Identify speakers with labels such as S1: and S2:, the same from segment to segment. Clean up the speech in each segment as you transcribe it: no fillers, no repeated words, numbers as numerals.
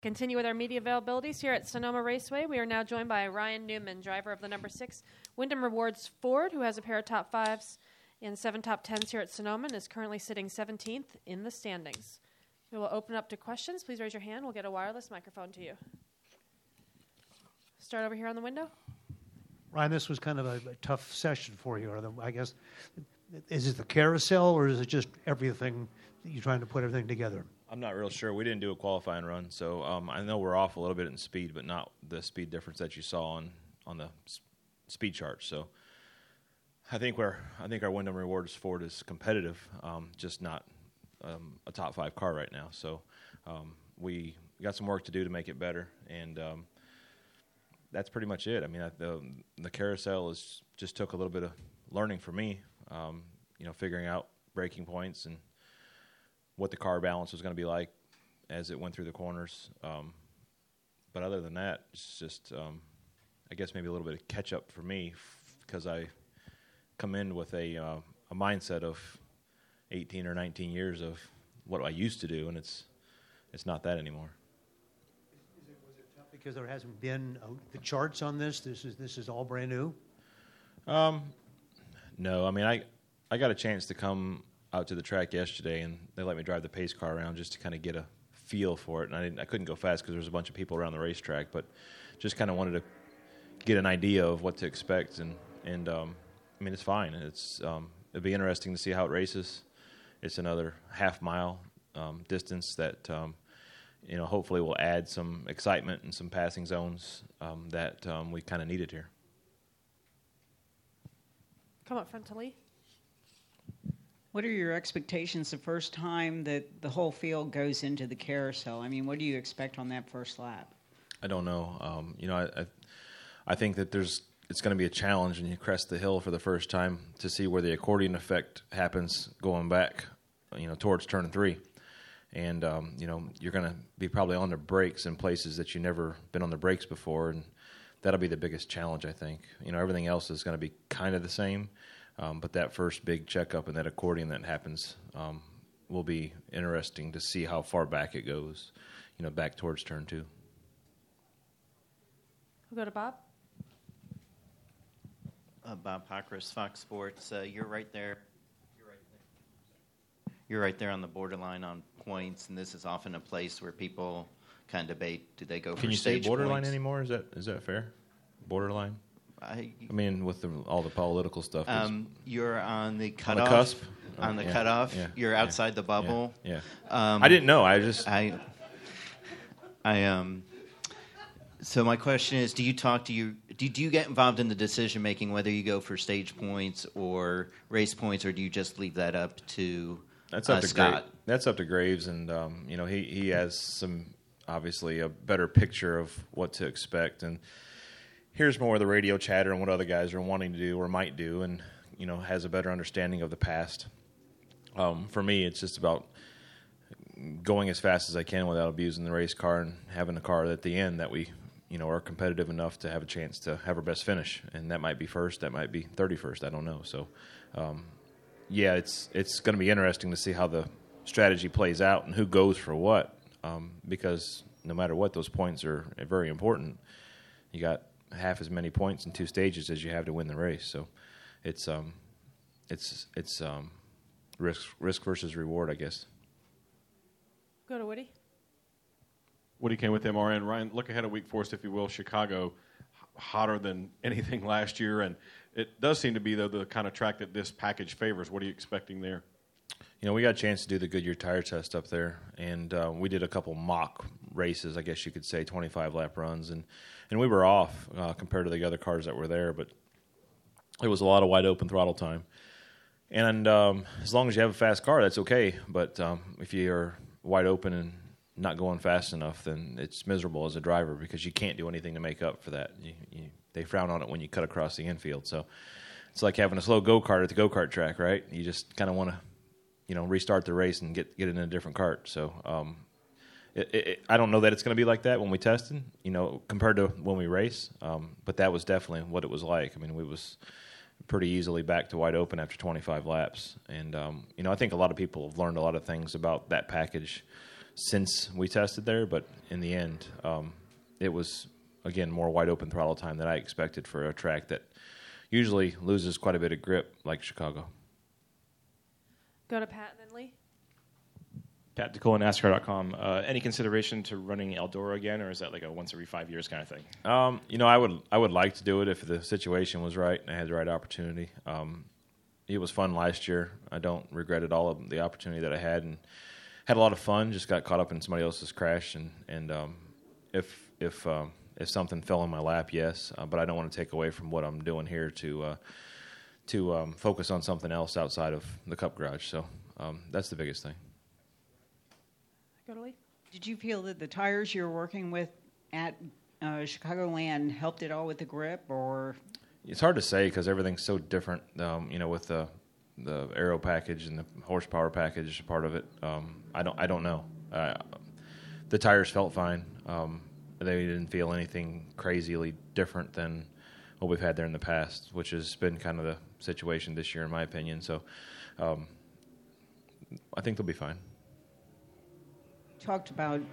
S1: Continue with our media availabilities here at Sonoma Raceway. We are now joined by Ryan Newman, driver of the number 6 Wyndham Rewards Ford, who has a pair of top 5s and 7 top 10s here at Sonoma and is currently sitting 17th in the standings. We will open up to questions. Please raise your hand. We'll get a wireless microphone to you. Start over here on the window.
S2: Ryan, this was kind of a tough session for you. I guess, is it the carousel or is it just everything, you're trying to put everything together?
S3: I'm not real sure. We didn't do a qualifying run, so I know we're off a little bit in speed, but not the speed difference that you saw on the speed chart. So I think our Wyndham Rewards Ford is competitive, just not a top 5 car right now. So we got some work to do to make it better, and that's pretty much it. I mean, the carousel just took a little bit of learning for me, figuring out braking points and what the car balance was going to be like as it went through the corners. But other than that, it's just, I guess maybe a little bit of catch-up for me because I come in with a mindset of 18 or 19 years of what I used to do, and it's not that anymore.
S2: Was it tough because there hasn't been the charts on this? This is all brand new?
S3: No, I mean, I got a chance to come out to the track yesterday, and they let me drive the pace car around just to kind of get a feel for it. And I couldn't go fast because there was a bunch of people around the racetrack, but just kind of wanted to get an idea of what to expect. And I mean, it's fine. It'd be interesting to see how it races. It's another half-mile distance that hopefully will add some excitement and some passing zones that we kind of needed here.
S1: Come up front to Lee.
S4: What are your expectations the first time that the whole field goes into the carousel? I mean, what do you expect on that first lap?
S3: I don't know. I think that it's going to be a challenge when you crest the hill for the first time to see where the accordion effect happens going back, towards turn 3. And, you're going to be probably on the brakes in places that you've never been on the brakes before, and that'll be the biggest challenge, I think. Everything else is going to be kind of the same. But that first big checkup and that accordion that happens will be interesting to see how far back it goes, back towards turn 2.
S1: We'll go to Bob.
S5: Bob Pockris, Fox Sports. You're right there. You're right there on the borderline on points, and this is often a place where people kind of debate: do they go for stage points?
S3: Can you say borderline anymore? Is that fair? Borderline. I mean, with all the political stuff.
S5: You're on the cutoff.
S3: On the cusp?
S5: On the cutoff. Yeah, you're outside the bubble.
S3: Yeah. I didn't know.
S5: So my question is, do you get involved in the decision making whether you go for stage points or race points, or do you just leave that up to Scott?
S3: That's up to Graves, and he has obviously a better picture of what to expect, and here's more of the radio chatter and what other guys are wanting to do or might do, and has a better understanding of the past. For me, it's just about going as fast as I can without abusing the race car and having a car at the end that we are competitive enough to have a chance to have our best finish, and that might be first, that might be 31st, I don't know. So it's going to be interesting to see how the strategy plays out and who goes for what, because no matter what, those points are very important. You got half as many points in 2 stages as you have to win the race. So it's risk versus reward, I guess.
S1: Go to Woody.
S6: Woody Kane with MRN. Ryan, look ahead a week for us, if you will. Chicago, hotter than anything last year, and it does seem to be, though, the kind of track that this package favors. What are you expecting there?
S3: We got a chance to do the Goodyear tire test up there, and we did a couple mock races, I guess you could say, 25-lap runs, and we were off compared to the other cars that were there, but it was a lot of wide-open throttle time. And as long as you have a fast car, that's okay, but if you're wide open and not going fast enough, then it's miserable as a driver because you can't do anything to make up for that. They frown on it when you cut across the infield, so it's like having a slow go-kart at the go-kart track, right? You just kind of want to restart the race and get it in a different cart. So I don't know that it's going to be like that when we tested, compared to when we race. But that was definitely what it was like. I mean, we was pretty easily back to wide open after 25 laps. And, I think a lot of people have learned a lot of things about that package since we tested there. But in the end, it was, again, more wide open throttle time than I expected for a track that usually loses quite a bit of grip like Chicago.
S1: Go to Pat and then Lee.
S7: Pat DeCole and NASCAR.com. Any consideration to running Eldora again, or is that like a once every 5 years kind of thing?
S3: I would like to do it if the situation was right and I had the right opportunity. It was fun last year. I don't regret at all of the opportunity that I had, and had a lot of fun. Just got caught up in somebody else's crash, and if something fell in my lap, yes, but I don't want to take away from what I'm doing here to focus on something else outside of the Cup Garage. So that's the biggest thing.
S1: Go to Lee.
S4: Did you feel that the tires you were working with at Chicagoland helped at all with the grip, or?
S3: It's hard to say because everything's so different, with the aero package and the horsepower package part of it. I don't know. The tires felt fine. They didn't feel anything crazily different than what we've had there in the past, which has been kind of the situation this year, in my opinion. So I think they'll be fine.
S4: Talked about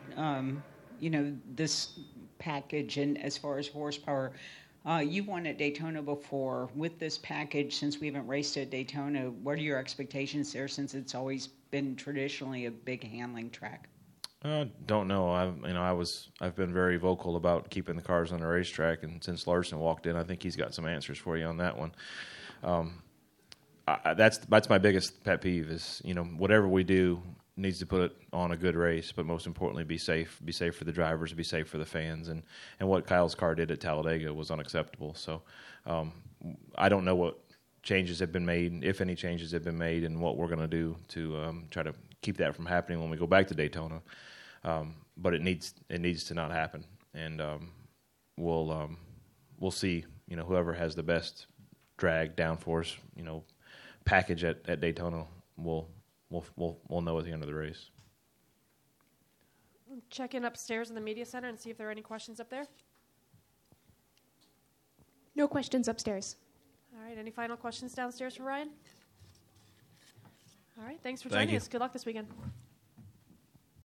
S4: this package and as far as horsepower. You've won at Daytona before. With this package, since we haven't raced at Daytona, what are your expectations there, since it's always been traditionally a big handling track?
S3: Don't know. I've been very vocal about keeping the cars on the racetrack, and since Larson walked in, I think he's got some answers for you on that one. That's my biggest pet peeve is, whatever we do needs to put it on a good race, but most importantly, be safe for the drivers, be safe for the fans, and what Kyle's car did at Talladega was unacceptable. So I don't know what changes have been made, if any changes have been made, and what we're going to do to try to keep that from happening when we go back to Daytona. But it needs to not happen, and we'll see. Whoever has the best drag downforce, package at Daytona will. We'll know at the end of the race.
S1: Check in upstairs in the media center and see if there are any questions up there.
S8: No questions upstairs.
S1: All right. Any final questions downstairs for Ryan? All right. Thanks for
S3: Thank
S1: joining
S3: you.
S1: us. Good luck this weekend.